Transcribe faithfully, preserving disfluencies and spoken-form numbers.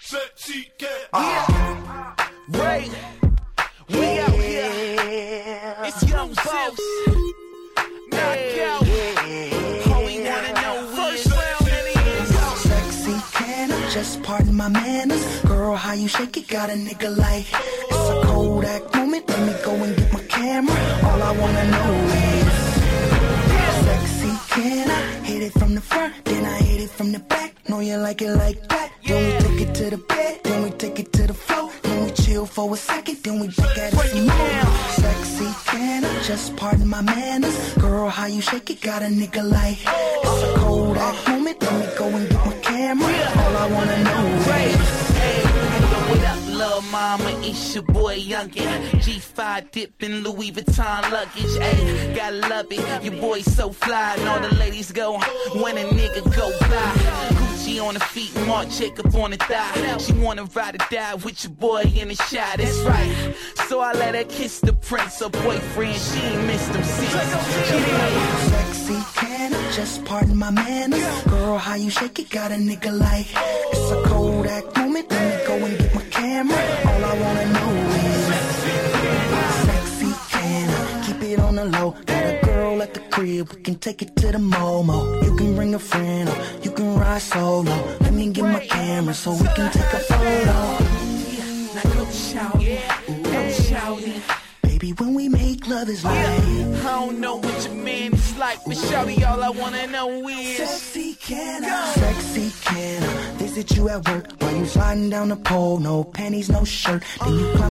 Sexy can. Yeah. Ray. We out here. It's Young Boss. Knockout. All we wanna know first round and it is. Sexy can I just pardon my manners? Girl, how you shake it got a nigga like it's a Kodak moment. Let me go and get my camera. All I wanna know is sexy can I hit it from the front, then I hit it from the back. Know you like it like that. Then we take it to the bed, then we take it to the floor. Then we chill for a second, then we back at it some more. Sexy can I just pardon my manners? Girl, how you shake it got a nigga like it's a Kodak moment. Let me go and get my camera. All I wanna know is what up, little mama? It's your boy Youngin. G five dipping Louis Vuitton luggage. Ayy, gotta love it. Your boy so fly, and all the ladies go when a nigga go by. Gucci on the feet, Marc Jacob on the thigh. She wanna ride or die with your boy in the shot. That's right. So I let her kiss the prince, her boyfriend. She ain't missed them seats. sexy can I just pardon my manners? Girl, how you shake it got a nigga like it's a Kodak moment. Let me go and get my camera. All I wanna know is sexy can I keep it on the low? Got a girl at the crib, we can take it to the Momo. You can bring a friend or you can ride solo. Let me get my camera so we can take a photo. Now go shout it, go shout it. Baby, when we make love is like I don't know what your man is like, but shawty, all I wanna know is sexy can I, sexy can I visit you at work while you sliding down the pole, no panties, no shirt. Then you climb